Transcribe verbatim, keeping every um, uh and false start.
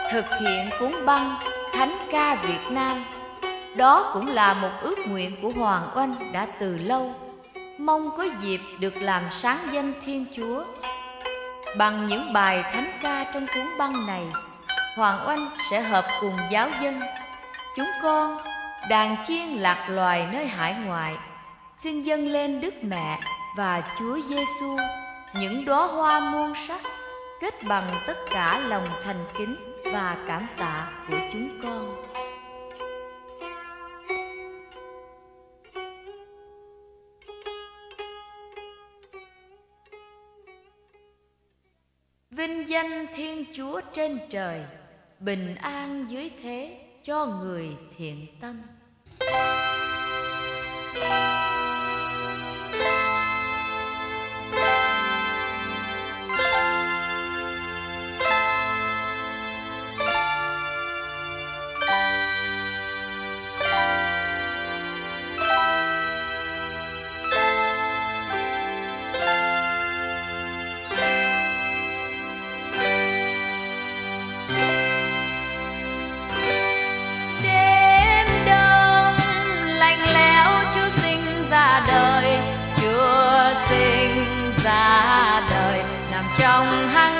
thực hiện cuốn băng Thánh ca Việt Nam. Đó cũng là một ước nguyện của Hoàng Oanh đã từ lâu, mong có dịp được làm sáng danh Thiên Chúa. Bằng những bài thánh ca trong cuốn băng này, Hoàng Oanh sẽ hợp cùng giáo dân, chúng con, đàn chiên lạc loài nơi hải ngoại, xin dâng lên Đức Mẹ và Chúa Giêsu những đóa hoa muôn sắc, kết bằng tất cả lòng thành kính và cảm tạ của chúng con. Vinh danh Thiên Chúa trên trời, bình an dưới thế cho người thiện tâm. Trong hang